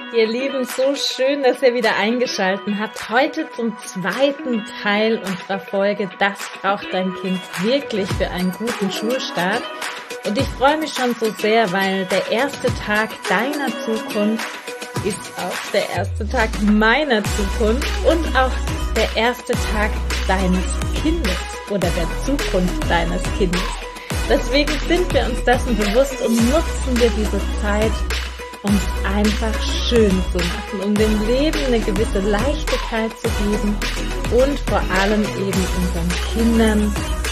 Ihr Lieben, so schön, dass ihr wieder eingeschaltet habt. Heute zum zweiten Teil unserer Folge Das braucht dein Kind wirklich für einen guten Schulstart. Und ich freue mich schon so sehr, weil der erste Tag deiner Zukunft ist auch der erste Tag meiner Zukunft und auch der erste Tag deines Kindes oder der Zukunft deines Kindes. Deswegen sind wir uns dessen bewusst und nutzen wir diese Zeit, um es einfach schön zu machen, um dem Leben eine gewisse Leichtigkeit zu geben und vor allem eben unseren Kindern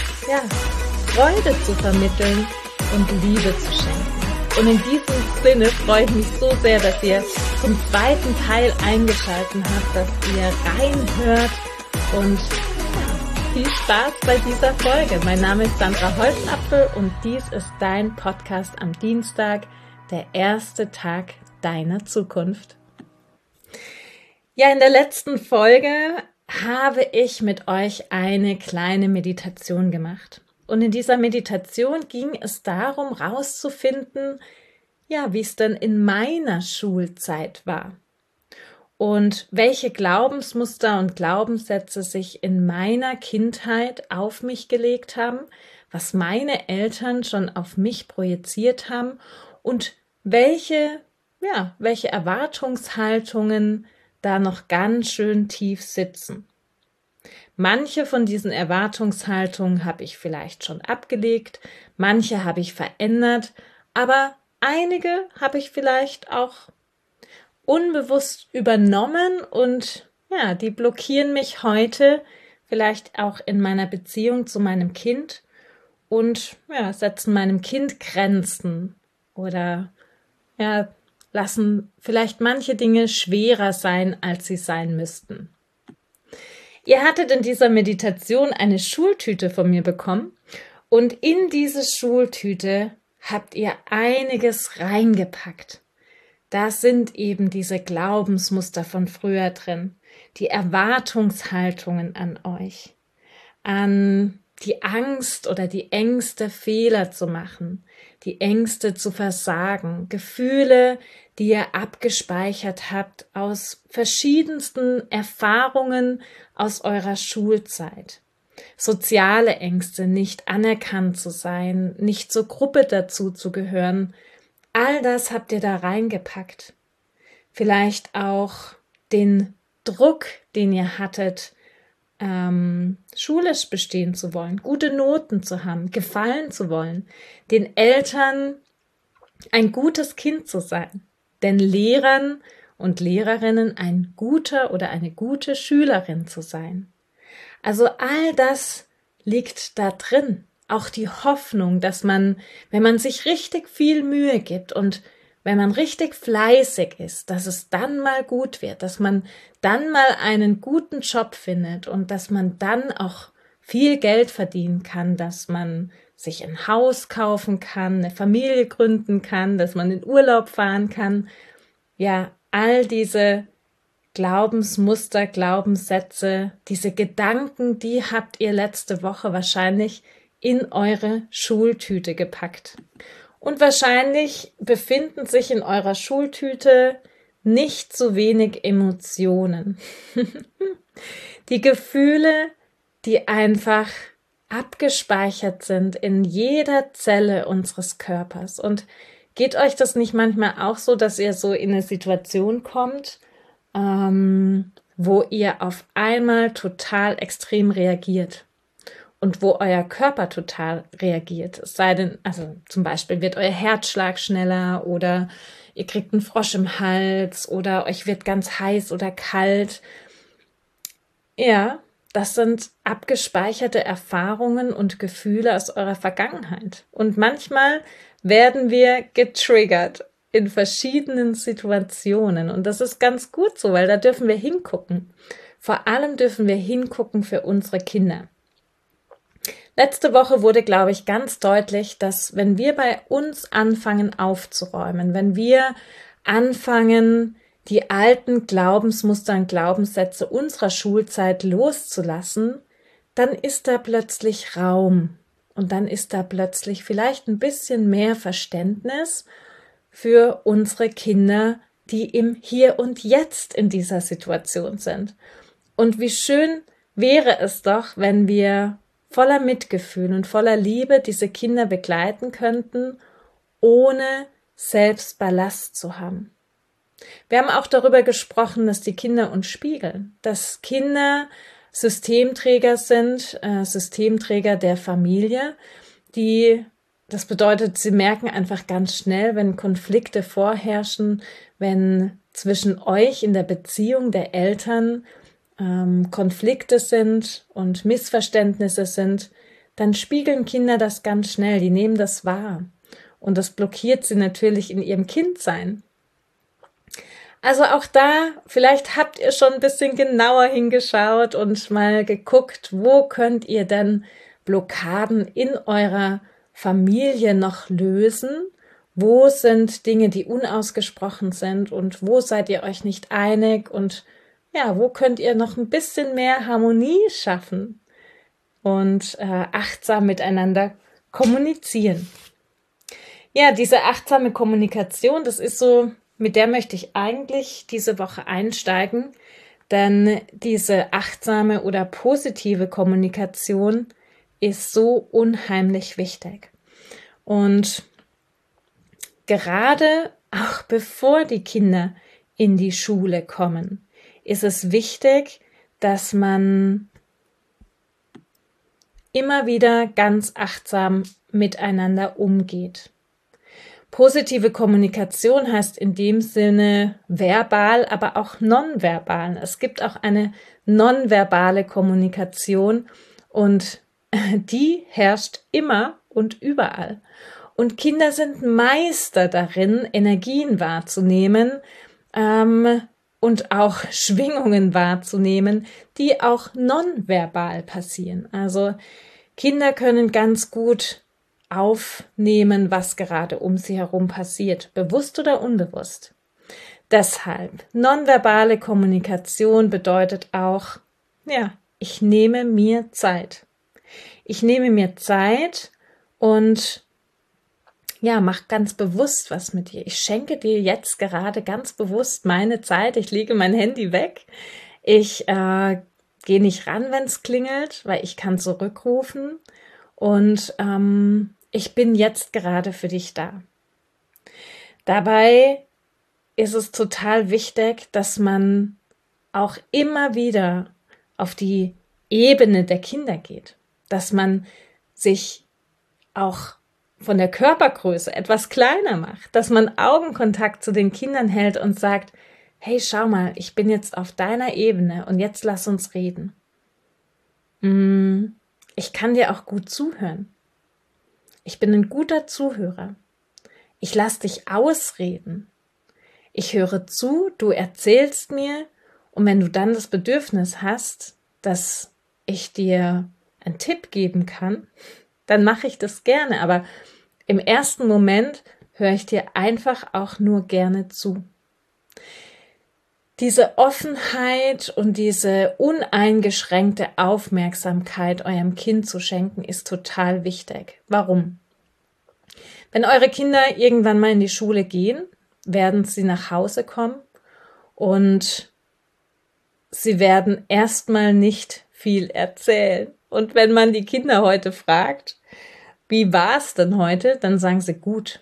Freude zu vermitteln und Liebe zu schenken. Und in diesem Sinne freue ich mich so sehr, dass ihr zum zweiten Teil eingeschaltet habt, dass ihr reinhört und viel Spaß bei dieser Folge. Mein Name ist Sandra Holzapfel und dies ist dein Podcast am Dienstag, der erste Tag deiner Zukunft. Ja, in der letzten Folge habe ich mit euch eine kleine Meditation gemacht. Und in dieser Meditation ging es darum, rauszufinden, wie es denn in meiner Schulzeit war. Und welche Glaubensmuster und Glaubenssätze sich in meiner Kindheit auf mich gelegt haben, was meine Eltern schon auf mich projiziert haben und welche Erwartungshaltungen da noch ganz schön tief sitzen. Manche von diesen Erwartungshaltungen habe ich vielleicht schon abgelegt, manche habe ich verändert, aber einige habe ich vielleicht auch unbewusst übernommen und die blockieren mich heute vielleicht auch in meiner Beziehung zu meinem Kind und setzen meinem Kind Grenzen oder lassen vielleicht manche Dinge schwerer sein, als sie sein müssten. Ihr hattet in dieser Meditation eine Schultüte von mir bekommen und in diese Schultüte habt ihr einiges reingepackt. Da sind eben diese Glaubensmuster von früher drin, die Erwartungshaltungen an euch, an die Angst oder die Ängste, Fehler zu machen, die Ängste zu versagen, Gefühle, die ihr abgespeichert habt aus verschiedensten Erfahrungen aus eurer Schulzeit. Soziale Ängste, nicht anerkannt zu sein, nicht zur Gruppe dazu zu gehören, all das habt ihr da reingepackt. Vielleicht auch den Druck, den ihr hattet, schulisch bestehen zu wollen, gute Noten zu haben, gefallen zu wollen, den Eltern ein gutes Kind zu sein, den Lehrern und Lehrerinnen ein guter oder eine gute Schülerin zu sein. Also all das liegt da drin. Auch die Hoffnung, dass man, wenn man sich richtig viel Mühe gibt und wenn man richtig fleißig ist, dass es dann mal gut wird, dass man dann mal einen guten Job findet und dass man dann auch viel Geld verdienen kann, dass man sich ein Haus kaufen kann, eine Familie gründen kann, dass man in Urlaub fahren kann. Ja, all diese Glaubensmuster, Glaubenssätze, diese Gedanken, die habt ihr letzte Woche wahrscheinlich in eure Schultüte gepackt. Und wahrscheinlich befinden sich in eurer Schultüte nicht so wenig Emotionen. Die Gefühle, die einfach abgespeichert sind in jeder Zelle unseres Körpers. Und geht euch das nicht manchmal auch so, dass ihr so in eine Situation kommt, wo ihr auf einmal total extrem reagiert? Und wo euer Körper total reagiert. Es sei denn, also zum Beispiel wird euer Herzschlag schneller oder ihr kriegt einen Frosch im Hals oder euch wird ganz heiß oder kalt. Ja, das sind abgespeicherte Erfahrungen und Gefühle aus eurer Vergangenheit. Und manchmal werden wir getriggert in verschiedenen Situationen. Und das ist ganz gut so, weil da dürfen wir hingucken. Vor allem dürfen wir hingucken für unsere Kinder. Letzte Woche wurde, glaube ich, ganz deutlich, dass wenn wir bei uns anfangen aufzuräumen, wenn wir anfangen, die alten Glaubensmuster und Glaubenssätze unserer Schulzeit loszulassen, dann ist da plötzlich Raum und dann ist da plötzlich vielleicht ein bisschen mehr Verständnis für unsere Kinder die im Hier und Jetzt in dieser Situation sind. Und wie schön wäre es doch, wenn wir voller Mitgefühl und voller Liebe diese Kinder begleiten könnten, ohne selbst Ballast zu haben. Wir haben auch darüber gesprochen, dass die Kinder uns spiegeln, dass Kinder Systemträger sind, Systemträger der Familie, das bedeutet, sie merken einfach ganz schnell, wenn Konflikte vorherrschen, wenn zwischen euch in der Beziehung der Eltern Konflikte sind und Missverständnisse sind, dann spiegeln Kinder das ganz schnell, die nehmen das wahr. Und das blockiert sie natürlich in ihrem Kindsein. Also auch da, vielleicht habt ihr schon ein bisschen genauer hingeschaut und mal geguckt, wo könnt ihr denn Blockaden in eurer Familie noch lösen? Wo sind Dinge, die unausgesprochen sind und wo seid ihr euch nicht einig? Und ja, wo könnt ihr noch ein bisschen mehr Harmonie schaffen und achtsam miteinander kommunizieren? Ja, diese achtsame Kommunikation, das ist so, mit der möchte ich eigentlich diese Woche einsteigen, denn diese achtsame oder positive Kommunikation ist so unheimlich wichtig. Und gerade auch bevor die Kinder in die Schule kommen, ist es wichtig, dass man immer wieder ganz achtsam miteinander umgeht. Positive Kommunikation heißt in dem Sinne verbal, aber auch nonverbal. Es gibt auch eine nonverbale Kommunikation und die herrscht immer und überall. Und Kinder sind Meister darin, Energien wahrzunehmen und auch Schwingungen wahrzunehmen, die auch nonverbal passieren. Also Kinder können ganz gut aufnehmen, was gerade um sie herum passiert, bewusst oder unbewusst. Deshalb, nonverbale Kommunikation bedeutet auch, ja, ich nehme mir Zeit. Ich nehme mir Zeit und ja, mach ganz bewusst was mit dir. Ich schenke dir jetzt gerade ganz bewusst meine Zeit. Ich lege mein Handy weg. Ich gehe nicht ran, wenn es klingelt, weil ich kann zurückrufen. Und ich bin jetzt gerade für dich da. Dabei ist es total wichtig, dass man auch immer wieder auf die Ebene der Kinder geht. Dass man sich auch von der Körpergröße etwas kleiner macht. Dass man Augenkontakt zu den Kindern hält und sagt, hey, schau mal, ich bin jetzt auf deiner Ebene und jetzt lass uns reden. Ich kann dir auch gut zuhören. Ich bin ein guter Zuhörer. Ich lass dich ausreden. Ich höre zu, du erzählst mir und wenn du dann das Bedürfnis hast, dass ich dir einen Tipp geben kann, dann mache ich das gerne. Aber im ersten Moment höre ich dir einfach auch nur gerne zu. Diese Offenheit und diese uneingeschränkte Aufmerksamkeit eurem Kind zu schenken, ist total wichtig. Warum? Wenn eure Kinder irgendwann mal in die Schule gehen, werden sie nach Hause kommen und sie werden erstmal nicht viel erzählen. Und wenn man die Kinder heute fragt, wie war es denn heute, dann sagen sie gut.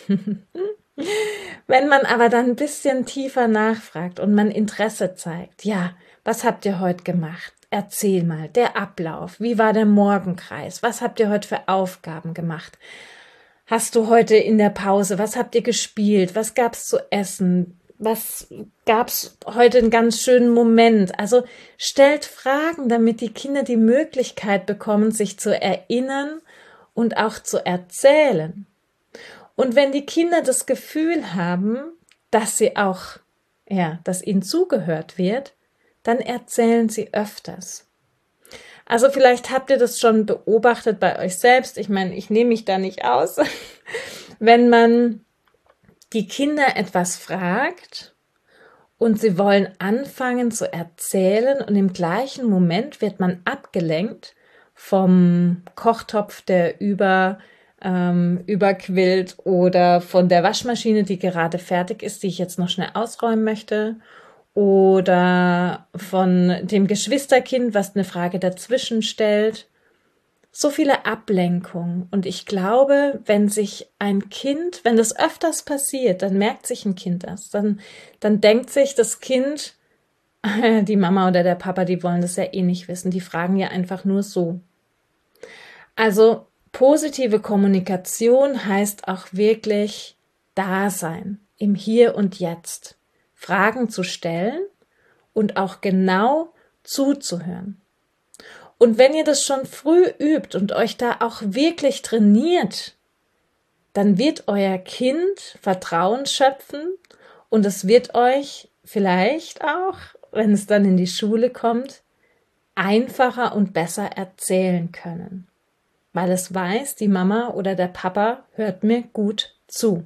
Wenn man aber dann ein bisschen tiefer nachfragt und man Interesse zeigt, ja, was habt ihr heute gemacht? Erzähl mal, der Ablauf, wie war der Morgenkreis? Was habt ihr heute für Aufgaben gemacht? Hast du heute in der Pause, was habt ihr gespielt? Was gab's zu essen? Was gab's heute einen ganz schönen Moment? Also stellt Fragen, damit die Kinder die Möglichkeit bekommen, sich zu erinnern und auch zu erzählen. Und wenn die Kinder das Gefühl haben, dass sie auch, ja, dass ihnen zugehört wird, dann erzählen sie öfters. Also vielleicht habt ihr das schon beobachtet bei euch selbst. Ich meine, ich nehme mich da nicht aus. Wenn man die Kinder etwas fragt und sie wollen anfangen zu erzählen und im gleichen Moment wird man abgelenkt vom Kochtopf, der über überquillt oder von der Waschmaschine, die gerade fertig ist, die ich jetzt noch schnell ausräumen möchte, oder von dem Geschwisterkind, was eine Frage dazwischen stellt. So viele Ablenkungen. Und ich glaube, wenn sich ein Kind, wenn das öfters passiert, dann merkt sich ein Kind das. Dann denkt sich das Kind, die Mama oder der Papa, die wollen das ja eh nicht wissen. Die fragen ja einfach nur so. Also positive Kommunikation heißt auch wirklich da sein, im Hier und Jetzt. Fragen zu stellen und auch genau zuzuhören. Und wenn ihr das schon früh übt und euch da auch wirklich trainiert, dann wird euer Kind Vertrauen schöpfen und es wird euch vielleicht auch, wenn es dann in die Schule kommt, einfacher und besser erzählen können, weil es weiß, die Mama oder der Papa hört mir gut zu.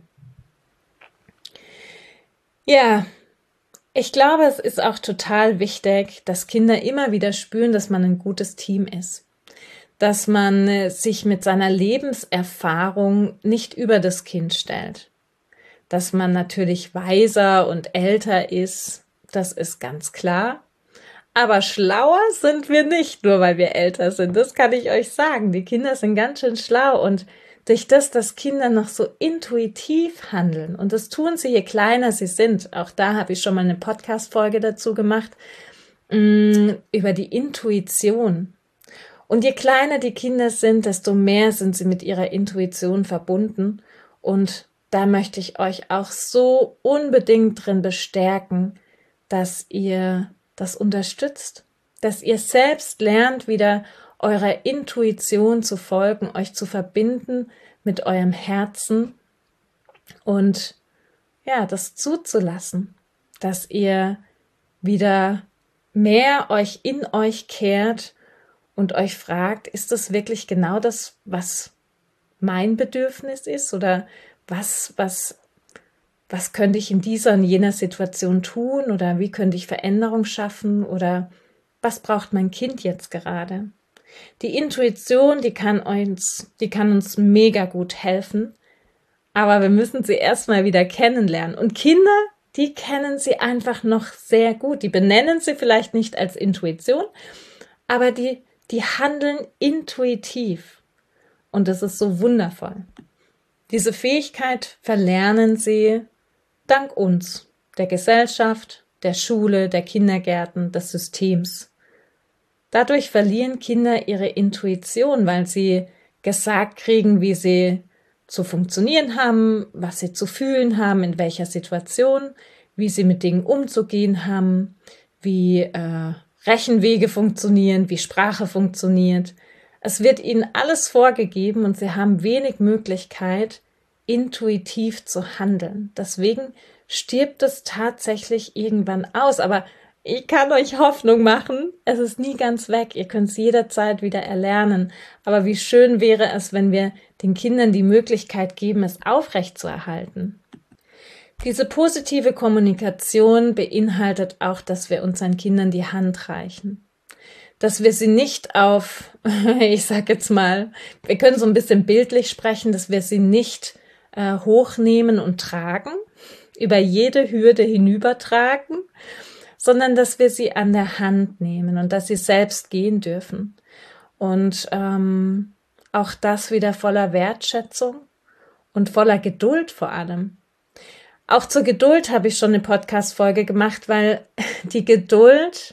Ja, ich glaube, es ist auch total wichtig, dass Kinder immer wieder spüren, dass man ein gutes Team ist. Dass man sich mit seiner Lebenserfahrung nicht über das Kind stellt. Dass man natürlich weiser und älter ist, das ist ganz klar. Aber schlauer sind wir nicht, nur weil wir älter sind. Das kann ich euch sagen. Die Kinder sind ganz schön schlau und durch das, dass Kinder noch so intuitiv handeln, und das tun sie, je kleiner sie sind, auch da habe ich schon mal eine Podcast-Folge dazu gemacht, über die Intuition. Und je kleiner die Kinder sind, desto mehr sind sie mit ihrer Intuition verbunden. Und da möchte ich euch auch so unbedingt drin bestärken, dass ihr das unterstützt, dass ihr selbst lernt, wieder eurer Intuition zu folgen, euch zu verbinden mit eurem Herzen und ja, das zuzulassen, dass ihr wieder mehr euch in euch kehrt und euch fragt, ist das wirklich genau das, was mein Bedürfnis ist, oder was könnte ich in dieser und jener Situation tun, oder wie könnte ich Veränderung schaffen, oder was braucht mein Kind jetzt gerade? Die Intuition, die kann uns mega gut helfen, aber wir müssen sie erstmal wieder kennenlernen. Und Kinder, die kennen sie einfach noch sehr gut. Die benennen sie vielleicht nicht als Intuition, aber die handeln intuitiv. Und das ist so wundervoll. Diese Fähigkeit verlernen sie dank uns, der Gesellschaft, der Schule, der Kindergärten, des Systems. Dadurch verlieren Kinder ihre Intuition, weil sie gesagt kriegen, wie sie zu funktionieren haben, was sie zu fühlen haben, in welcher Situation, wie sie mit Dingen umzugehen haben, wie Rechenwege funktionieren, wie Sprache funktioniert. Es wird ihnen alles vorgegeben und sie haben wenig Möglichkeit, intuitiv zu handeln. Deswegen stirbt es tatsächlich irgendwann aus. Aber ich kann euch Hoffnung machen, es ist nie ganz weg. Ihr könnt es jederzeit wieder erlernen. Aber wie schön wäre es, wenn wir den Kindern die Möglichkeit geben, es aufrechtzuerhalten. Diese positive Kommunikation beinhaltet auch, dass wir unseren Kindern die Hand reichen. Dass wir sie nicht auf, ich sag jetzt mal, wir können so ein bisschen bildlich sprechen, dass wir sie nicht hochnehmen und tragen, über jede Hürde hinübertragen, sondern dass wir sie an der Hand nehmen und dass sie selbst gehen dürfen. Und auch das wieder voller Wertschätzung und voller Geduld vor allem. Auch zur Geduld habe ich schon eine Podcast-Folge gemacht, weil die Geduld,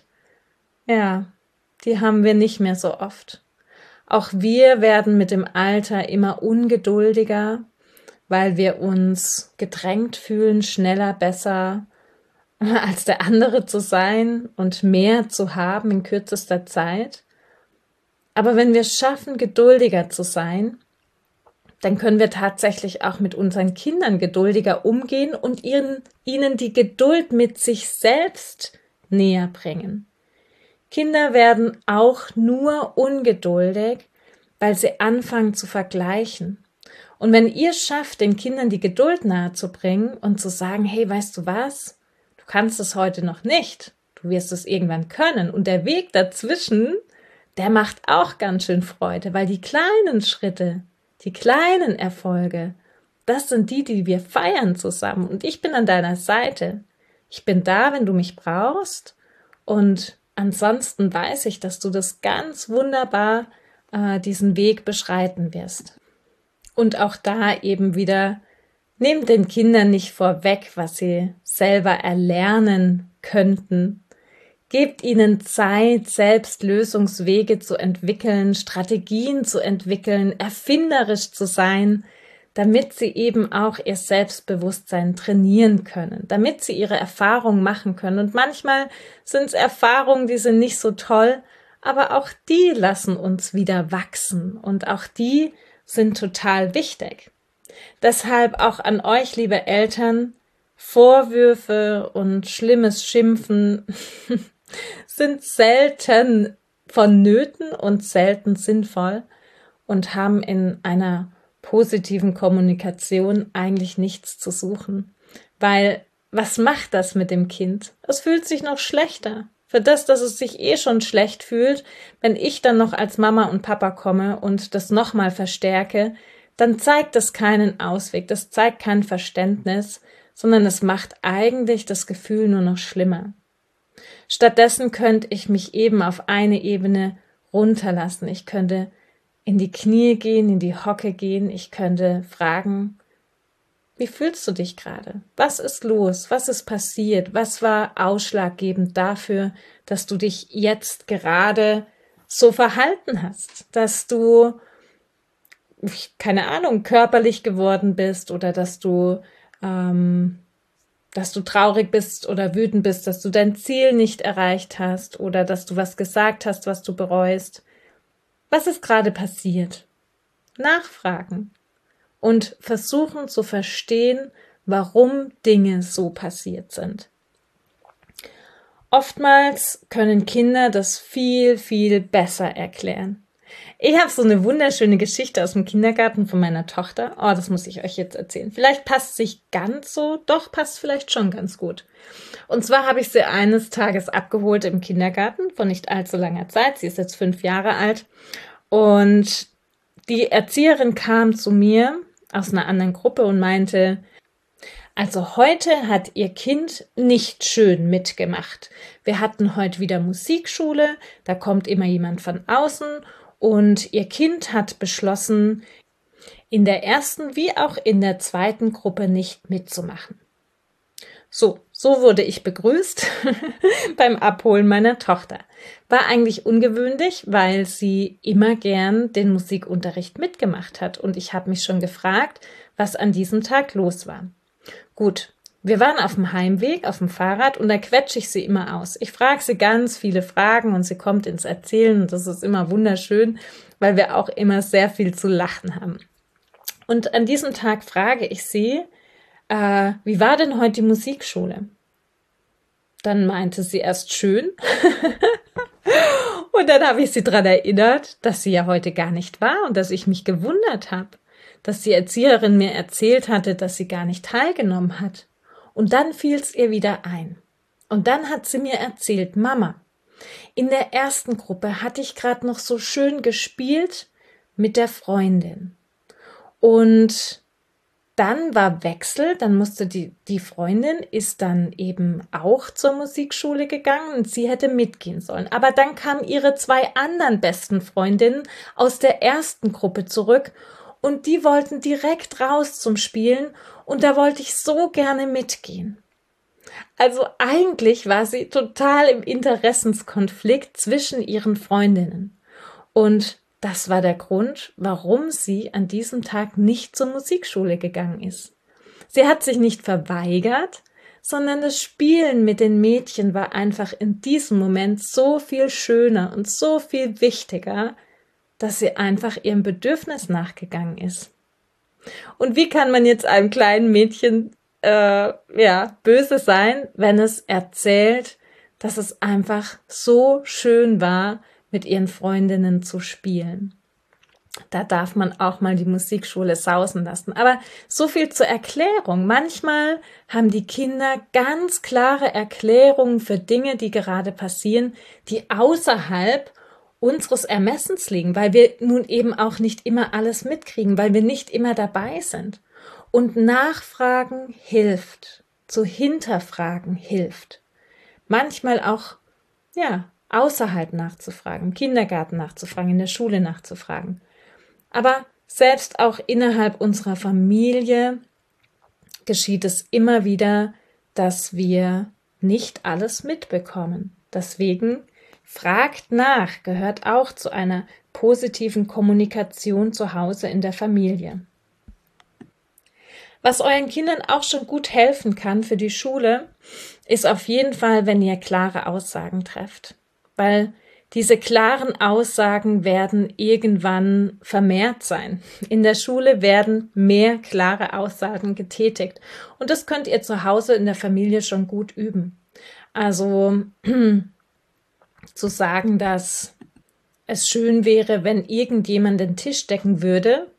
ja, die haben wir nicht mehr so oft. Auch wir werden mit dem Alter immer ungeduldiger, weil wir uns gedrängt fühlen, schneller, besser als der andere zu sein und mehr zu haben in kürzester Zeit. Aber wenn wir es schaffen, geduldiger zu sein, dann können wir tatsächlich auch mit unseren Kindern geduldiger umgehen und ihnen die Geduld mit sich selbst näher bringen. Kinder werden auch nur ungeduldig, weil sie anfangen zu vergleichen. Und wenn ihr schafft, den Kindern die Geduld nahezubringen und zu sagen, hey, weißt du was? Du kannst es heute noch nicht. Du wirst es irgendwann können. Und der Weg dazwischen, der macht auch ganz schön Freude, weil die kleinen Schritte, Die kleinen Erfolge, das sind die, die wir feiern zusammen. Und ich bin an deiner Seite. Ich bin da, wenn du mich brauchst. Und ansonsten weiß ich, dass du das ganz wunderbar diesen Weg beschreiten wirst. Und auch da eben wieder, nehmt den Kindern nicht vorweg, was sie selber erlernen könnten. Gebt ihnen Zeit, selbst Lösungswege zu entwickeln, Strategien zu entwickeln, erfinderisch zu sein, damit sie eben auch ihr Selbstbewusstsein trainieren können, damit sie ihre Erfahrungen machen können. Und manchmal sind es Erfahrungen, die sind nicht so toll, aber auch die lassen uns wieder wachsen und auch die sind total wichtig. Deshalb auch an euch, liebe Eltern, Vorwürfe und schlimmes Schimpfen sind selten vonnöten und selten sinnvoll und haben in einer positiven Kommunikation eigentlich nichts zu suchen. Weil, was macht das mit dem Kind? Es fühlt sich noch schlechter. Für das, dass es sich schon schlecht fühlt, wenn ich dann noch als Mama und Papa komme und das nochmal verstärke, dann zeigt das keinen Ausweg, das zeigt kein Verständnis, sondern es macht eigentlich das Gefühl nur noch schlimmer. Stattdessen könnte ich mich eben auf eine Ebene runterlassen. Ich könnte in die Knie gehen, in die Hocke gehen. Ich könnte fragen, wie fühlst du dich gerade? Was ist los? Was ist passiert? Was war ausschlaggebend dafür, dass du dich jetzt gerade so verhalten hast? Dass du, keine Ahnung, körperlich geworden bist oder dass du traurig bist oder wütend bist, dass du dein Ziel nicht erreicht hast oder dass du was gesagt hast, was du bereust. Was ist gerade passiert? Nachfragen und versuchen zu verstehen, warum Dinge so passiert sind. Oftmals können Kinder das viel, viel besser erklären. Ich habe so eine wunderschöne Geschichte aus dem Kindergarten von meiner Tochter. Oh, das muss ich euch jetzt erzählen. Vielleicht passt es nicht ganz so, doch passt vielleicht schon ganz gut. Und zwar habe ich sie eines Tages abgeholt im Kindergarten vor nicht allzu langer Zeit. Sie ist jetzt 5 Jahre alt. Und die Erzieherin kam zu mir aus einer anderen Gruppe und meinte, also heute hat ihr Kind nicht schön mitgemacht. Wir hatten heute wieder Musikschule, da kommt immer jemand von außen und ihr Kind hat beschlossen, in der ersten wie auch in der zweiten Gruppe nicht mitzumachen. So wurde ich begrüßt beim Abholen meiner Tochter. War eigentlich ungewöhnlich, weil sie immer gern den Musikunterricht mitgemacht hat und ich habe mich schon gefragt, was an diesem Tag los war. Gut, wir waren auf dem Heimweg, auf dem Fahrrad und da quetsche ich sie immer aus. Ich frage sie ganz viele Fragen und sie kommt ins Erzählen und das ist immer wunderschön, weil wir auch immer sehr viel zu lachen haben. Und an diesem Tag frage ich sie, wie war denn heute die Musikschule? Dann meinte sie erst schön. Und dann habe ich sie daran erinnert, dass sie ja heute gar nicht war und dass ich mich gewundert habe, dass die Erzieherin mir erzählt hatte, dass sie gar nicht teilgenommen hat. Und dann fiel es ihr wieder ein. Und dann hat sie mir erzählt, Mama, in der ersten Gruppe hatte ich gerade noch so schön gespielt mit der Freundin. Und dann war Wechsel, dann musste die Freundin ist dann eben auch zur Musikschule gegangen und sie hätte mitgehen sollen. Aber dann kamen ihre 2 anderen besten Freundinnen aus der ersten Gruppe zurück und die wollten direkt raus zum Spielen und da wollte ich so gerne mitgehen. Also eigentlich war sie total im Interessenskonflikt zwischen ihren Freundinnen und das war der Grund, warum sie an diesem Tag nicht zur Musikschule gegangen ist. Sie hat sich nicht verweigert, sondern das Spielen mit den Mädchen war einfach in diesem Moment so viel schöner und so viel wichtiger, dass sie einfach ihrem Bedürfnis nachgegangen ist. Und wie kann man jetzt einem kleinen Mädchen böse sein, wenn es erzählt, dass es einfach so schön war, mit ihren Freundinnen zu spielen. Da darf man auch mal die Musikschule sausen lassen. Aber so viel zur Erklärung. Manchmal haben die Kinder ganz klare Erklärungen für Dinge, die gerade passieren, die außerhalb unseres Ermessens liegen, weil wir nun eben auch nicht immer alles mitkriegen, weil wir nicht immer dabei sind. Und Nachfragen hilft, zu hinterfragen hilft. Manchmal auch, ja, außerhalb nachzufragen, im Kindergarten nachzufragen, in der Schule nachzufragen. Aber selbst auch innerhalb unserer Familie geschieht es immer wieder, dass wir nicht alles mitbekommen. Deswegen fragt nach, gehört auch zu einer positiven Kommunikation zu Hause in der Familie. Was euren Kindern auch schon gut helfen kann für die Schule, ist auf jeden Fall, wenn ihr klare Aussagen trefft. Weil diese klaren Aussagen werden irgendwann vermehrt sein. In der Schule werden mehr klare Aussagen getätigt. Und das könnt ihr zu Hause in der Familie schon gut üben. Also zu sagen, dass es schön wäre, wenn irgendjemand den Tisch decken würde.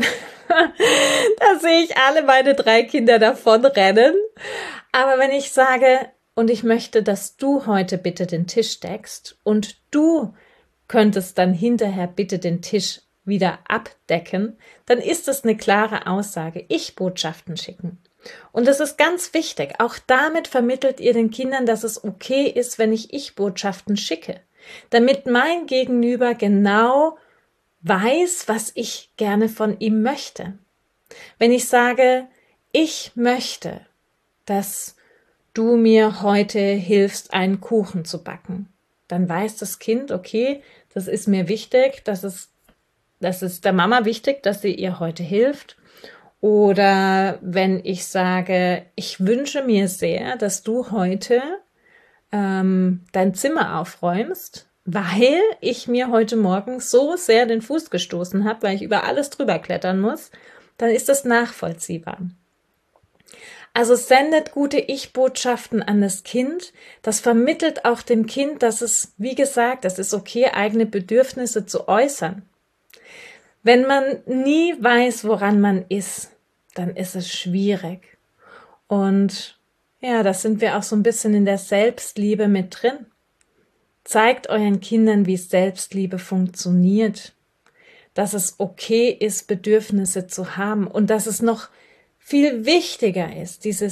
Da sehe ich alle meine 3 Kinder davon rennen. Aber wenn ich sage, und ich möchte, dass du heute bitte den Tisch deckst und du könntest dann hinterher bitte den Tisch wieder abdecken, dann ist es eine klare Aussage. Ich-Botschaften schicken. Und das ist ganz wichtig. Auch damit vermittelt ihr den Kindern, dass es okay ist, wenn ich Ich-Botschaften schicke. Damit mein Gegenüber genau weiß, was ich gerne von ihm möchte. Wenn ich sage, ich möchte, dass du mir heute hilfst, einen Kuchen zu backen, dann weiß das Kind, okay, das ist mir wichtig, das ist der Mama wichtig, dass sie ihr heute hilft. Oder wenn ich sage, ich wünsche mir sehr, dass du heute dein Zimmer aufräumst, weil ich mir heute Morgen so sehr den Fuß gestoßen habe, weil ich über alles drüber klettern muss, dann ist das nachvollziehbar. Also sendet gute Ich-Botschaften an das Kind. Das vermittelt auch dem Kind, dass es, wie gesagt, es ist okay, eigene Bedürfnisse zu äußern. Wenn man nie weiß, woran man ist, dann ist es schwierig. Und ja, da sind wir auch so ein bisschen in der Selbstliebe mit drin. Zeigt euren Kindern, wie Selbstliebe funktioniert, dass es okay ist, Bedürfnisse zu haben und dass es noch viel wichtiger ist, diese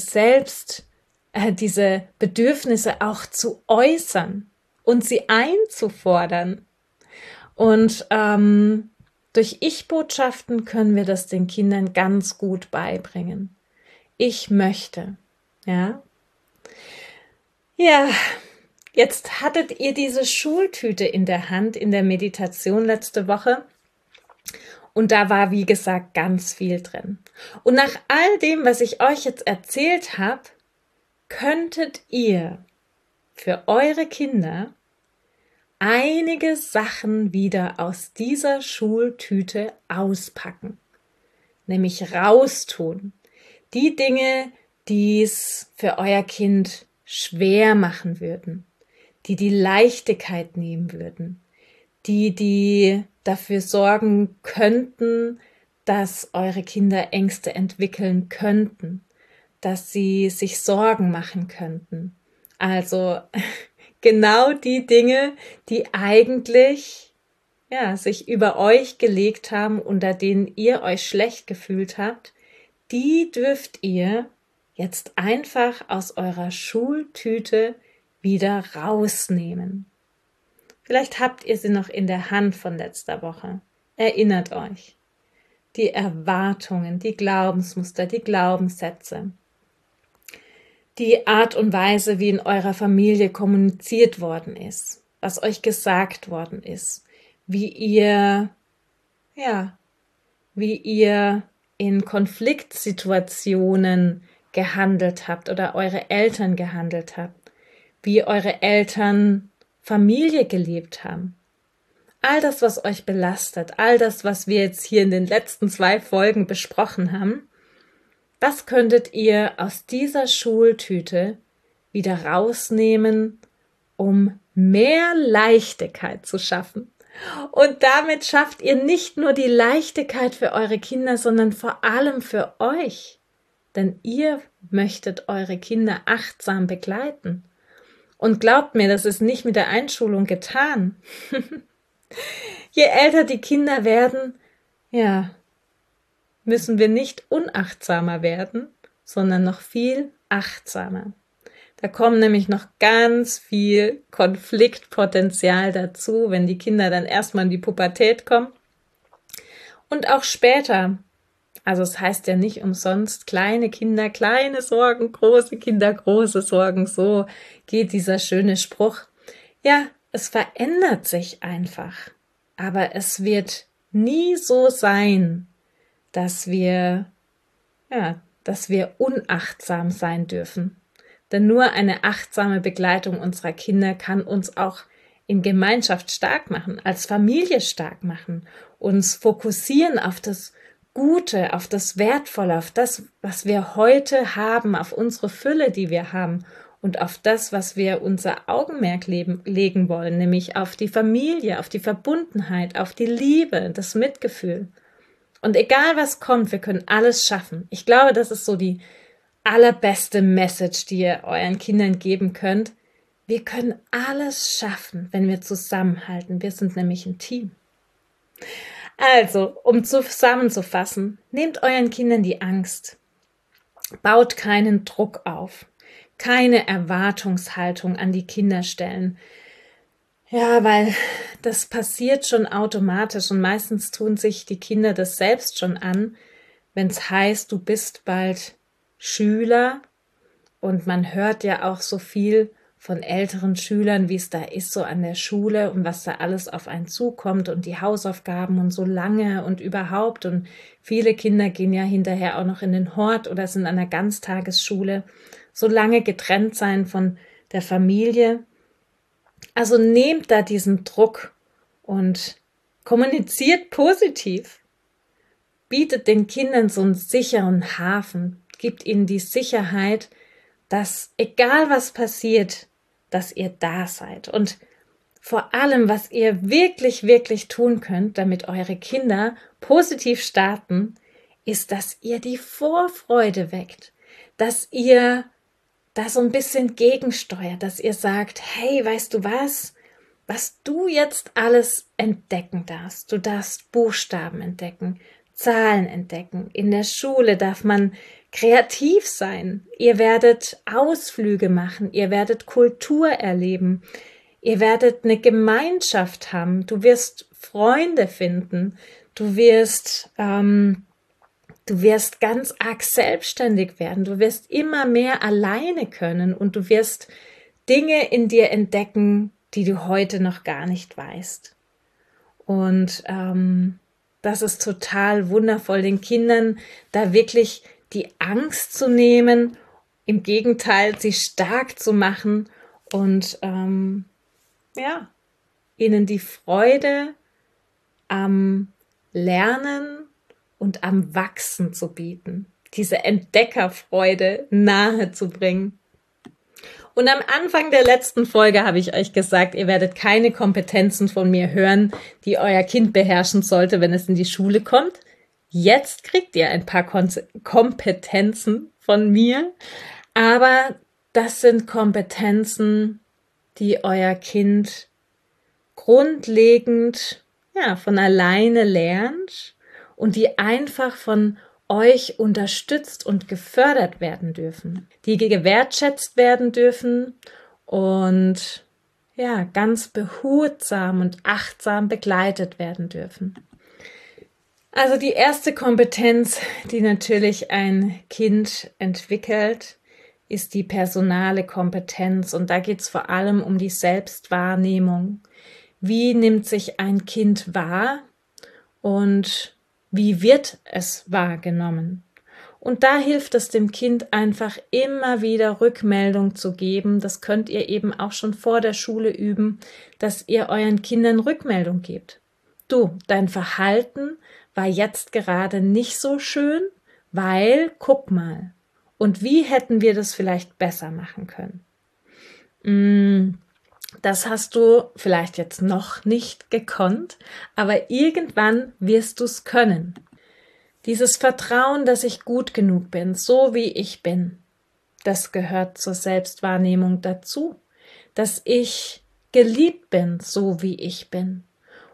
Bedürfnisse auch zu äußern und sie einzufordern. Und durch Ich-Botschaften können wir das den Kindern ganz gut beibringen. Ich möchte, ja. Ja, jetzt hattet ihr diese Schultüte in der Hand in der Meditation letzte Woche. Und da war, wie gesagt, ganz viel drin. Und nach all dem, was ich euch jetzt erzählt habe, könntet ihr für eure Kinder einige Sachen wieder aus dieser Schultüte auspacken. Nämlich raustun. Die Dinge, die es für euer Kind schwer machen würden. Die Leichtigkeit nehmen würden. Die dafür sorgen könnten, dass eure Kinder Ängste entwickeln könnten, dass sie sich Sorgen machen könnten. Also genau die Dinge, die eigentlich sich über euch gelegt haben, unter denen ihr euch schlecht gefühlt habt, die dürft ihr jetzt einfach aus eurer Schultüte wieder rausnehmen. Vielleicht habt ihr sie noch in der Hand von letzter Woche. Erinnert euch. Die Erwartungen, die Glaubensmuster, die Glaubenssätze. Die Art und Weise, wie in eurer Familie kommuniziert worden ist. Was euch gesagt worden ist. Wie ihr in Konfliktsituationen gehandelt habt oder eure Eltern gehandelt habt. Wie eure Eltern Familie gelebt haben. All das, was euch belastet, all das, was wir jetzt hier in den letzten 2 Folgen besprochen haben, das könntet ihr aus dieser Schultüte wieder rausnehmen, um mehr Leichtigkeit zu schaffen. Und damit schafft ihr nicht nur die Leichtigkeit für eure Kinder, sondern vor allem für euch. Denn ihr möchtet eure Kinder achtsam begleiten. Und glaubt mir, das ist nicht mit der Einschulung getan. Je älter die Kinder werden, ja, müssen wir nicht unachtsamer werden, sondern noch viel achtsamer. Da kommt nämlich noch ganz viel Konfliktpotenzial dazu, wenn die Kinder dann erstmal in die Pubertät kommen. Und auch später. Also es heißt ja nicht umsonst, kleine Kinder, kleine Sorgen, große Kinder, große Sorgen. So geht dieser schöne Spruch. Ja, es verändert sich einfach. Aber es wird nie so sein, dass wir unachtsam sein dürfen. Denn nur eine achtsame Begleitung unserer Kinder kann uns auch in Gemeinschaft stark machen, als Familie stark machen, uns fokussieren auf das Gute, auf das Wertvolle, auf das, was wir heute haben, auf unsere Fülle, die wir haben und auf das, was wir unser Augenmerk legen wollen, nämlich auf die Familie, auf die Verbundenheit, auf die Liebe, das Mitgefühl. Und egal was kommt, wir können alles schaffen. Ich glaube, das ist so die allerbeste Message, die ihr euren Kindern geben könnt. Wir können alles schaffen, wenn wir zusammenhalten. Wir sind nämlich ein Team. Also, um zusammenzufassen, nehmt euren Kindern die Angst. Baut keinen Druck auf. Keine Erwartungshaltung an die Kinder stellen. Ja, weil das passiert schon automatisch und meistens tun sich die Kinder das selbst schon an, wenn es heißt, du bist bald Schüler, und man hört ja auch so viel von älteren Schülern, wie es da ist, so an der Schule und was da alles auf einen zukommt und die Hausaufgaben und so lange und überhaupt, und viele Kinder gehen ja hinterher auch noch in den Hort oder sind an der Ganztagesschule, so lange getrennt sein von der Familie. Also nehmt da diesen Druck und kommuniziert positiv. Bietet den Kindern so einen sicheren Hafen, gibt ihnen die Sicherheit, dass egal was passiert, dass ihr da seid. Und vor allem, was ihr wirklich, wirklich tun könnt, damit eure Kinder positiv starten, ist, dass ihr die Vorfreude weckt, dass ihr da so ein bisschen gegensteuert, dass ihr sagt, hey, weißt du was du jetzt alles entdecken darfst. Du darfst Buchstaben entdecken, Zahlen entdecken. In der Schule darf man kreativ sein. Ihr werdet Ausflüge machen, ihr werdet Kultur erleben, ihr werdet eine Gemeinschaft haben, du wirst Freunde finden, du wirst ganz arg selbstständig werden, du wirst immer mehr alleine können und du wirst Dinge in dir entdecken, die du heute noch gar nicht weißt. Und das ist total wundervoll, den Kindern da wirklich die Angst zu nehmen, im Gegenteil, sie stark zu machen und ihnen die Freude am Lernen und am Wachsen zu bieten, diese Entdeckerfreude nahe zu bringen. Und am Anfang der letzten Folge habe ich euch gesagt, ihr werdet keine Kompetenzen von mir hören, die euer Kind beherrschen sollte, wenn es in die Schule kommt. Jetzt kriegt ihr ein paar Kompetenzen von mir, aber das sind Kompetenzen, die euer Kind grundlegend von alleine lernt und die einfach von euch unterstützt und gefördert werden dürfen, die gewertschätzt werden dürfen und ganz behutsam und achtsam begleitet werden dürfen. Also die erste Kompetenz, die natürlich ein Kind entwickelt, ist die personale Kompetenz, und da geht es vor allem um die Selbstwahrnehmung. Wie nimmt sich ein Kind wahr und wie wird es wahrgenommen? Und da hilft es dem Kind einfach immer wieder Rückmeldung zu geben. Das könnt ihr eben auch schon vor der Schule üben, dass ihr euren Kindern Rückmeldung gebt. Du, dein Verhalten war jetzt gerade nicht so schön, weil, guck mal, und wie hätten wir das vielleicht besser machen können? Das hast du vielleicht jetzt noch nicht gekonnt, aber irgendwann wirst du es können. Dieses Vertrauen, dass ich gut genug bin, so wie ich bin, das gehört zur Selbstwahrnehmung dazu. Dass ich geliebt bin, so wie ich bin.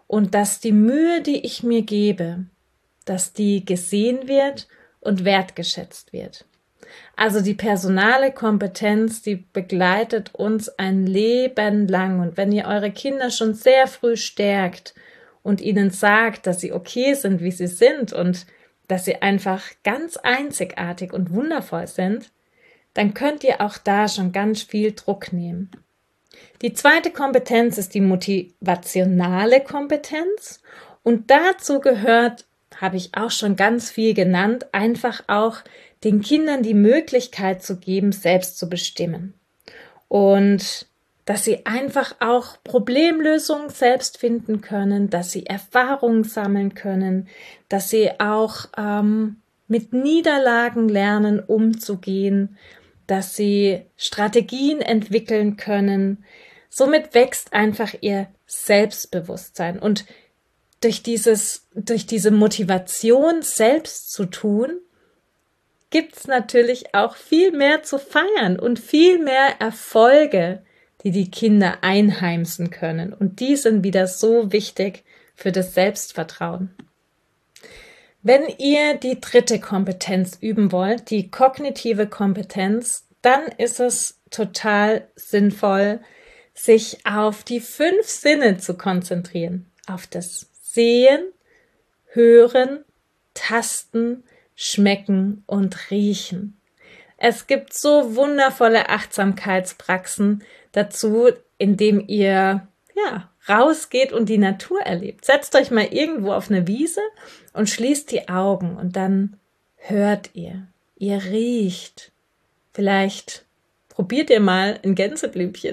und dass die Mühe, die ich mir gebe, dass die gesehen wird und wertgeschätzt wird. Also die personale Kompetenz, die begleitet uns ein Leben lang. Und wenn ihr eure Kinder schon sehr früh stärkt und ihnen sagt, dass sie okay sind, wie sie sind und dass sie einfach ganz einzigartig und wundervoll sind, dann könnt ihr auch da schon ganz viel Druck nehmen. Die zweite Kompetenz ist die motivationale Kompetenz und dazu gehört, habe ich auch schon ganz viel genannt, einfach auch den Kindern die Möglichkeit zu geben, selbst zu bestimmen und dass sie einfach auch Problemlösungen selbst finden können, dass sie Erfahrungen sammeln können, dass sie auch mit Niederlagen lernen, umzugehen, dass sie Strategien entwickeln können. Somit wächst einfach ihr Selbstbewusstsein und durch diese Motivation selbst zu tun, gibt's natürlich auch viel mehr zu feiern und viel mehr Erfolge, die die Kinder einheimsen können. Und die sind wieder so wichtig für das Selbstvertrauen. Wenn ihr die dritte Kompetenz üben wollt, die kognitive Kompetenz, dann ist es total sinnvoll, sich auf die 5 Sinne zu konzentrieren. Auf das Sehen, Hören, Tasten, Schmecken und Riechen. Es gibt so wundervolle Achtsamkeitspraxen dazu, indem ihr rausgeht und die Natur erlebt. Setzt euch mal irgendwo auf eine Wiese und schließt die Augen und dann hört ihr. Ihr riecht. Vielleicht probiert ihr mal ein Gänseblümchen.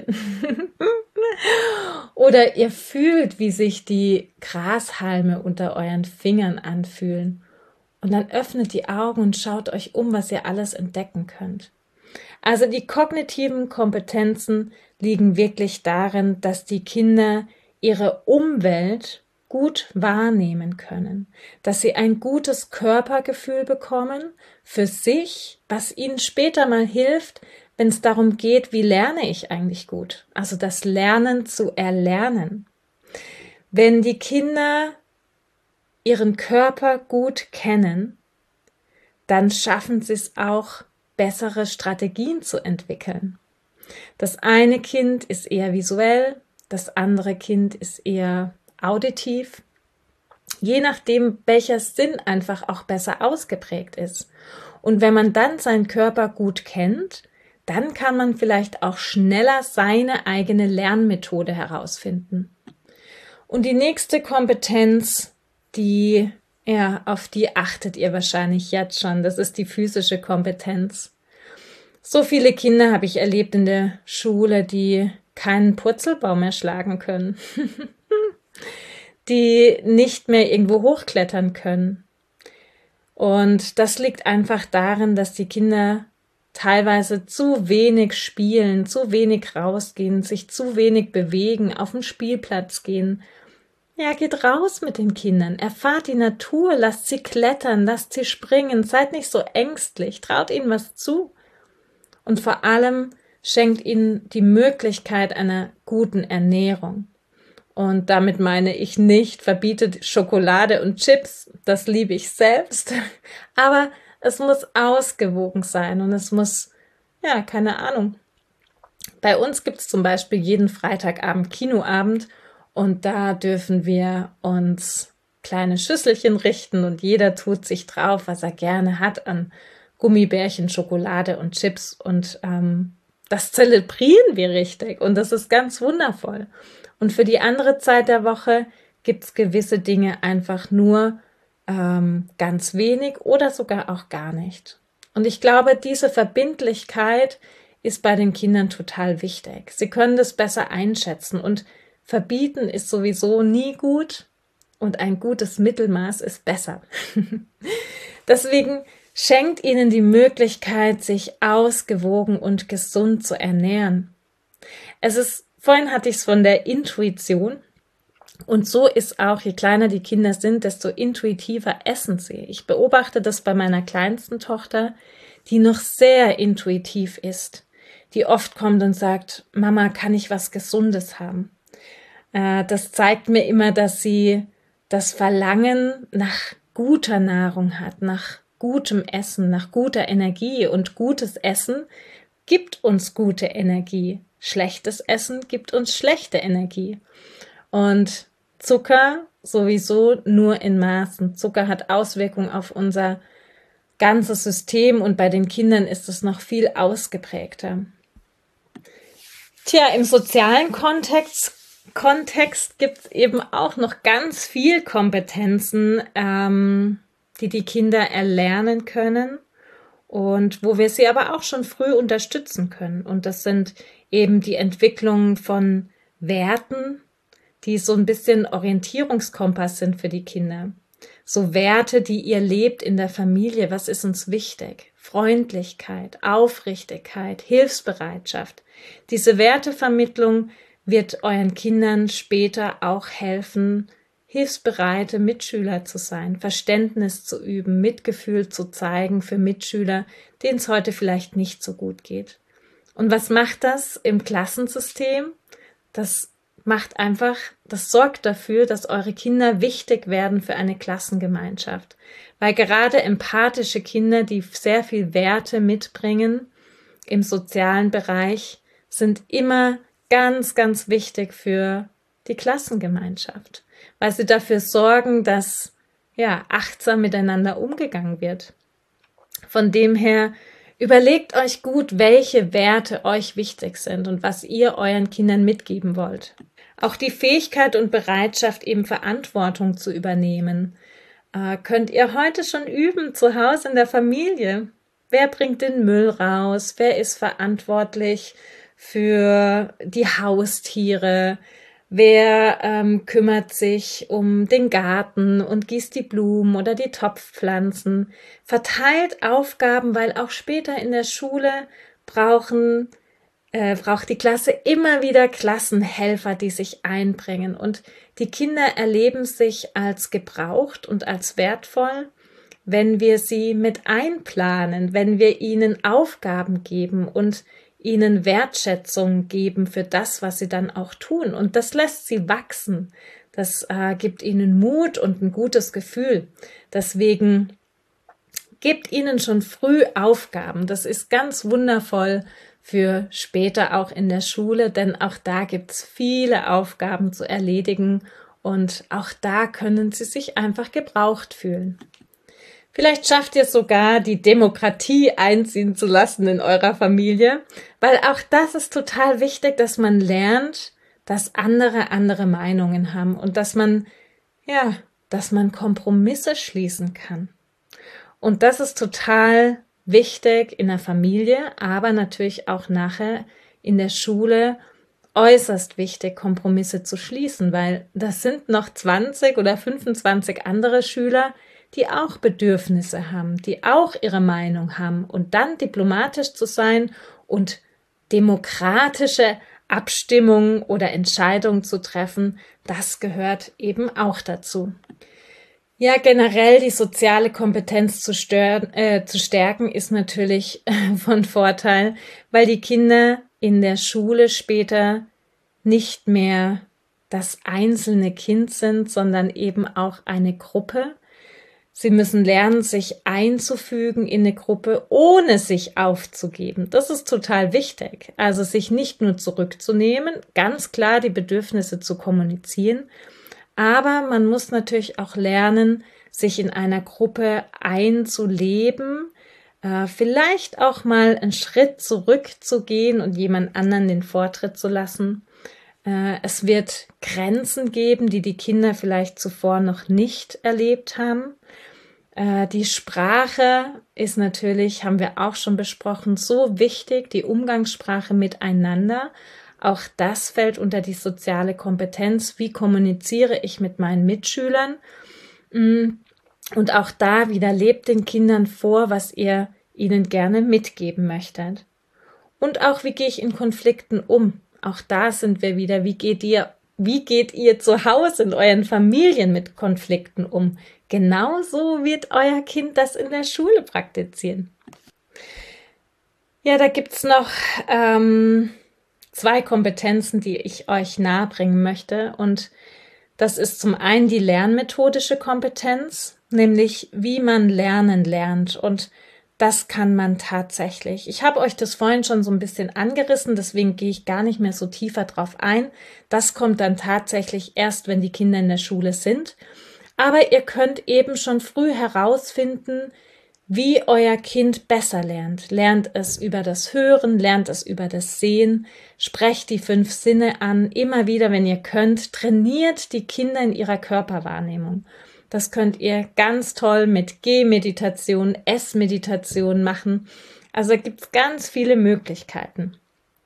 Oder ihr fühlt, wie sich die Grashalme unter euren Fingern anfühlen. Und dann öffnet die Augen und schaut euch um, was ihr alles entdecken könnt. Also die kognitiven Kompetenzen liegen wirklich darin, dass die Kinder ihre Umwelt gut wahrnehmen können, dass sie ein gutes Körpergefühl bekommen für sich, was ihnen später mal hilft, wenn es darum geht, wie lerne ich eigentlich gut? Also das Lernen zu erlernen. Wenn die Kinder ihren Körper gut kennen, dann schaffen sie es auch, bessere Strategien zu entwickeln. Das eine Kind ist eher visuell, das andere Kind ist eher auditiv, je nachdem, welcher Sinn einfach auch besser ausgeprägt ist. Und wenn man dann seinen Körper gut kennt, dann kann man vielleicht auch schneller seine eigene Lernmethode herausfinden. Und die nächste Kompetenz, auf die achtet ihr wahrscheinlich jetzt schon. Das ist die physische Kompetenz. So viele Kinder habe ich erlebt in der Schule, die keinen Purzelbaum mehr schlagen können, die nicht mehr irgendwo hochklettern können. Und das liegt einfach darin, dass die Kinder teilweise zu wenig spielen, zu wenig rausgehen, sich zu wenig bewegen, auf den Spielplatz gehen. Ja, geht raus mit den Kindern, erfahrt die Natur, lasst sie klettern, lasst sie springen, seid nicht so ängstlich, traut ihnen was zu. Und vor allem schenkt ihnen die Möglichkeit einer guten Ernährung. Und damit meine ich nicht, verbietet Schokolade und Chips, das liebe ich selbst, aber es muss ausgewogen sein und es muss, keine Ahnung. Bei uns gibt es zum Beispiel jeden Freitagabend Kinoabend und da dürfen wir uns kleine Schüsselchen richten und jeder tut sich drauf, was er gerne hat an Gummibärchen, Schokolade und Chips und das zelebrieren wir richtig und das ist ganz wundervoll. Und für die andere Zeit der Woche gibt es gewisse Dinge einfach nur ganz wenig oder sogar auch gar nicht. Und ich glaube, diese Verbindlichkeit ist bei den Kindern total wichtig. Sie können das besser einschätzen und verbieten ist sowieso nie gut und ein gutes Mittelmaß ist besser. Deswegen schenkt ihnen die Möglichkeit, sich ausgewogen und gesund zu ernähren. Vorhin hatte ich es von der Intuition und so ist auch, je kleiner die Kinder sind, desto intuitiver essen sie. Ich beobachte das bei meiner kleinsten Tochter, die noch sehr intuitiv ist, die oft kommt und sagt, Mama, kann ich was Gesundes haben? Das zeigt mir immer, dass sie das Verlangen nach guter Nahrung hat, nach gutem Essen, nach guter Energie. Und gutes Essen gibt uns gute Energie. Schlechtes Essen gibt uns schlechte Energie. Und Zucker sowieso nur in Maßen. Zucker hat Auswirkungen auf unser ganzes System und bei den Kindern ist es noch viel ausgeprägter. Tja, im sozialen Kontext gibt es eben auch noch ganz viel Kompetenzen, die Kinder erlernen können und wo wir sie aber auch schon früh unterstützen können. Und das sind eben die Entwicklung von Werten, die so ein bisschen Orientierungskompass sind für die Kinder. So Werte, die ihr lebt in der Familie. Was ist uns wichtig? Freundlichkeit, Aufrichtigkeit, Hilfsbereitschaft. Diese Wertevermittlung wird euren Kindern später auch helfen, hilfsbereite Mitschüler zu sein, Verständnis zu üben, Mitgefühl zu zeigen für Mitschüler, denen es heute vielleicht nicht so gut geht. Und was macht das im Klassensystem? Das sorgt dafür, dass eure Kinder wichtig werden für eine Klassengemeinschaft. Weil gerade empathische Kinder, die sehr viel Werte mitbringen im sozialen Bereich, sind immer ganz, ganz wichtig für die Klassengemeinschaft. Weil sie dafür sorgen, dass achtsam miteinander umgegangen wird. Von dem her, überlegt euch gut, welche Werte euch wichtig sind und was ihr euren Kindern mitgeben wollt. Auch die Fähigkeit und Bereitschaft, eben Verantwortung zu übernehmen, könnt ihr heute schon üben, zu Hause in der Familie. Wer bringt den Müll raus? Wer ist verantwortlich für die Haustiere? Wer kümmert sich um den Garten und gießt die Blumen oder die Topfpflanzen? Verteilt Aufgaben, weil auch später in der Schule braucht die Klasse immer wieder Klassenhelfer, die sich einbringen. Und die Kinder erleben sich als gebraucht und als wertvoll, wenn wir sie mit einplanen, wenn wir ihnen Aufgaben geben und ihnen Wertschätzung geben für das, was sie dann auch tun. Und das lässt sie wachsen. Das gibt ihnen Mut und ein gutes Gefühl. Deswegen gebt ihnen schon früh Aufgaben. Das ist ganz wundervoll für später auch in der Schule, denn auch da gibt es viele Aufgaben zu erledigen und auch da können sie sich einfach gebraucht fühlen. Vielleicht schafft ihr sogar, die Demokratie einziehen zu lassen in eurer Familie, weil auch das ist total wichtig, dass man lernt, dass andere Meinungen haben und dass man Kompromisse schließen kann. Und das ist total wichtig in der Familie, aber natürlich auch nachher in der Schule äußerst wichtig, Kompromisse zu schließen, weil das sind noch 20 oder 25 andere Schüler, die auch Bedürfnisse haben, die auch ihre Meinung haben und dann diplomatisch zu sein und demokratische Abstimmungen oder Entscheidungen zu treffen, das gehört eben auch dazu. Ja, generell die soziale Kompetenz zu stärken ist natürlich von Vorteil, weil die Kinder in der Schule später nicht mehr das einzelne Kind sind, sondern eben auch eine Gruppe. Sie müssen lernen, sich einzufügen in eine Gruppe, ohne sich aufzugeben. Das ist total wichtig. Also sich nicht nur zurückzunehmen, ganz klar die Bedürfnisse zu kommunizieren, aber man muss natürlich auch lernen, sich in einer Gruppe einzuleben, vielleicht auch mal einen Schritt zurückzugehen und jemand anderen den Vortritt zu lassen. Es wird Grenzen geben, die die Kinder vielleicht zuvor noch nicht erlebt haben. Die Sprache ist natürlich, haben wir auch schon besprochen, so wichtig, die Umgangssprache miteinander. Auch das fällt unter die soziale Kompetenz. Wie kommuniziere ich mit meinen Mitschülern? Und auch da wieder lebt den Kindern vor, was ihr ihnen gerne mitgeben möchtet. Und auch, wie gehe ich in Konflikten um? Auch da sind wir wieder, wie geht ihr zu Hause in euren Familien mit Konflikten um? Genauso wird euer Kind das in der Schule praktizieren. Ja, da gibt's noch 2 Kompetenzen, die ich euch nahebringen möchte. Und das ist zum einen die lernmethodische Kompetenz, nämlich wie man lernen lernt. Und das kann man tatsächlich. Ich habe euch das vorhin schon so ein bisschen angerissen, deswegen gehe ich gar nicht mehr so tiefer drauf ein. Das kommt dann tatsächlich erst, wenn die Kinder in der Schule sind. Aber ihr könnt eben schon früh herausfinden, wie euer Kind besser lernt. Lernt es über das Hören, lernt es über das Sehen, sprecht die 5 Sinne an, immer wieder, wenn ihr könnt, trainiert die Kinder in ihrer Körperwahrnehmung. Das könnt ihr ganz toll mit Gehmeditation, Essmeditation machen. Also da gibt es ganz viele Möglichkeiten.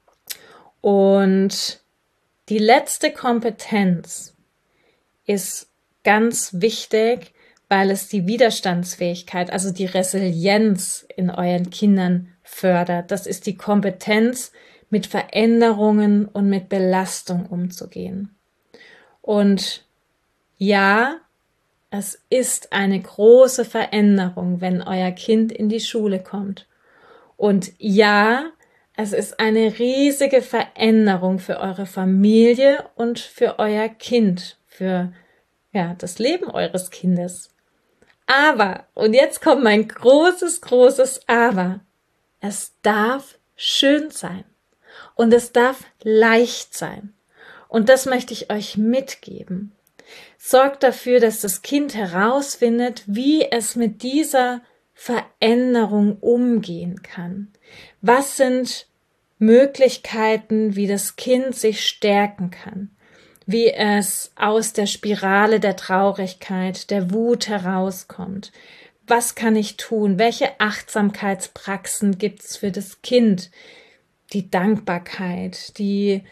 Und die letzte Kompetenz ist ganz wichtig, weil es die Widerstandsfähigkeit, also die Resilienz in euren Kindern fördert. Das ist die Kompetenz, mit Veränderungen und mit Belastung umzugehen. Und ja, es ist eine große Veränderung, wenn euer Kind in die Schule kommt. Und ja, es ist eine riesige Veränderung für eure Familie und für euer Kind, für das Leben eures Kindes. Aber, und jetzt kommt mein großes, großes Aber, es darf schön sein und es darf leicht sein. Und das möchte ich euch mitgeben. Sorgt dafür, dass das Kind herausfindet, wie es mit dieser Veränderung umgehen kann. Was sind Möglichkeiten, wie das Kind sich stärken kann? Wie es aus der Spirale der Traurigkeit, der Wut herauskommt. Was kann ich tun? Welche Achtsamkeitspraxen gibt es für das Kind? Die Dankbarkeit, die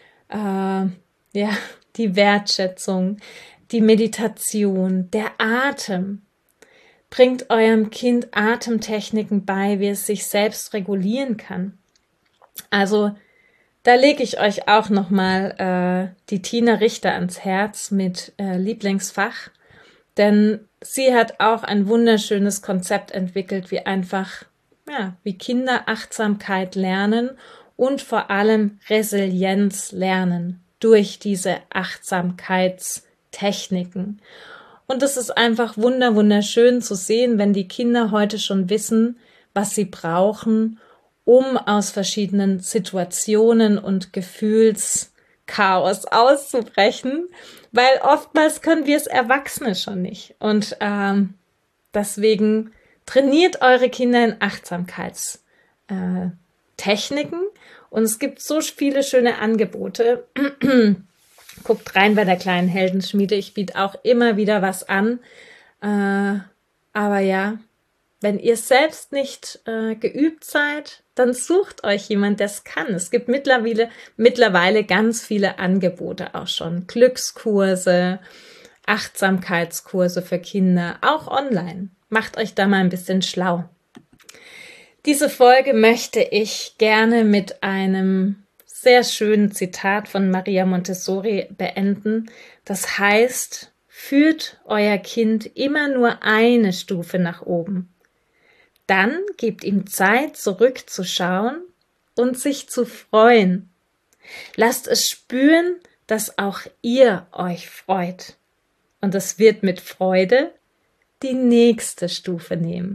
Wertschätzung, die Meditation, der Atem. Bringt eurem Kind Atemtechniken bei, wie es sich selbst regulieren kann. Also da lege ich euch auch nochmal die Tina Richter ans Herz mit Lieblingsfach, denn sie hat auch ein wunderschönes Konzept entwickelt, wie Kinder Achtsamkeit lernen und vor allem Resilienz lernen durch diese Achtsamkeitstechniken. Und es ist einfach wunderschön zu sehen, wenn die Kinder heute schon wissen, was sie brauchen, um aus verschiedenen Situationen und Gefühlschaos auszubrechen, weil oftmals können wir es Erwachsene schon nicht. Und deswegen trainiert eure Kinder in Achtsamkeitstechniken. Und es gibt so viele schöne Angebote. Guckt rein bei der kleinen Heldenschmiede. Ich biete auch immer wieder was an. Aber ja, wenn ihr selbst nicht geübt seid, dann sucht euch jemand, der es kann. Es gibt mittlerweile ganz viele Angebote auch schon. Glückskurse, Achtsamkeitskurse für Kinder, auch online. Macht euch da mal ein bisschen schlau. Diese Folge möchte ich gerne mit einem sehr schönen Zitat von Maria Montessori beenden. Das heißt, führt euer Kind immer nur eine Stufe nach oben. Dann gebt ihm Zeit, zurückzuschauen und sich zu freuen. Lasst es spüren, dass auch ihr euch freut. Und es wird mit Freude die nächste Stufe nehmen.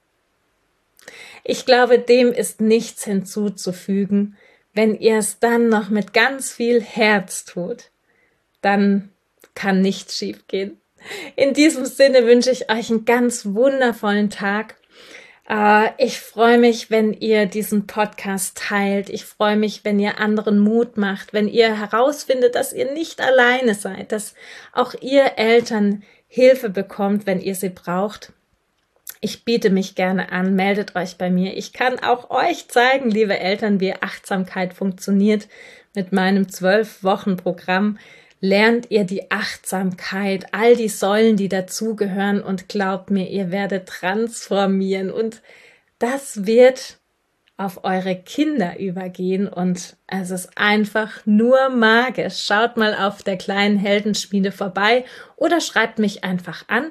Ich glaube, dem ist nichts hinzuzufügen. Wenn ihr es dann noch mit ganz viel Herz tut, dann kann nichts schiefgehen. In diesem Sinne wünsche ich euch einen ganz wundervollen Tag. Ich freue mich, wenn ihr diesen Podcast teilt. Ich freue mich, wenn ihr anderen Mut macht, wenn ihr herausfindet, dass ihr nicht alleine seid, dass auch ihr Eltern Hilfe bekommt, wenn ihr sie braucht. Ich biete mich gerne an, meldet euch bei mir. Ich kann auch euch zeigen, liebe Eltern, wie Achtsamkeit funktioniert. Mit meinem 12-Wochen-Programm lernt ihr die Achtsamkeit, all die Säulen, die dazugehören, und glaubt mir, ihr werdet transformieren und das wird auf eure Kinder übergehen und es ist einfach nur magisch. Schaut mal auf der kleinen Heldenschmiede vorbei oder schreibt mich einfach an.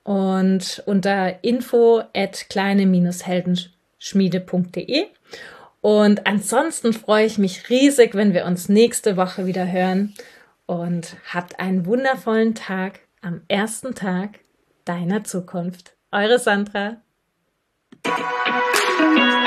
Und unter info@kleine-heldenschmiede.de. Und ansonsten freue ich mich riesig, wenn wir uns nächste Woche wieder hören. Und habt einen wundervollen Tag am ersten Tag deiner Zukunft. Eure Sandra.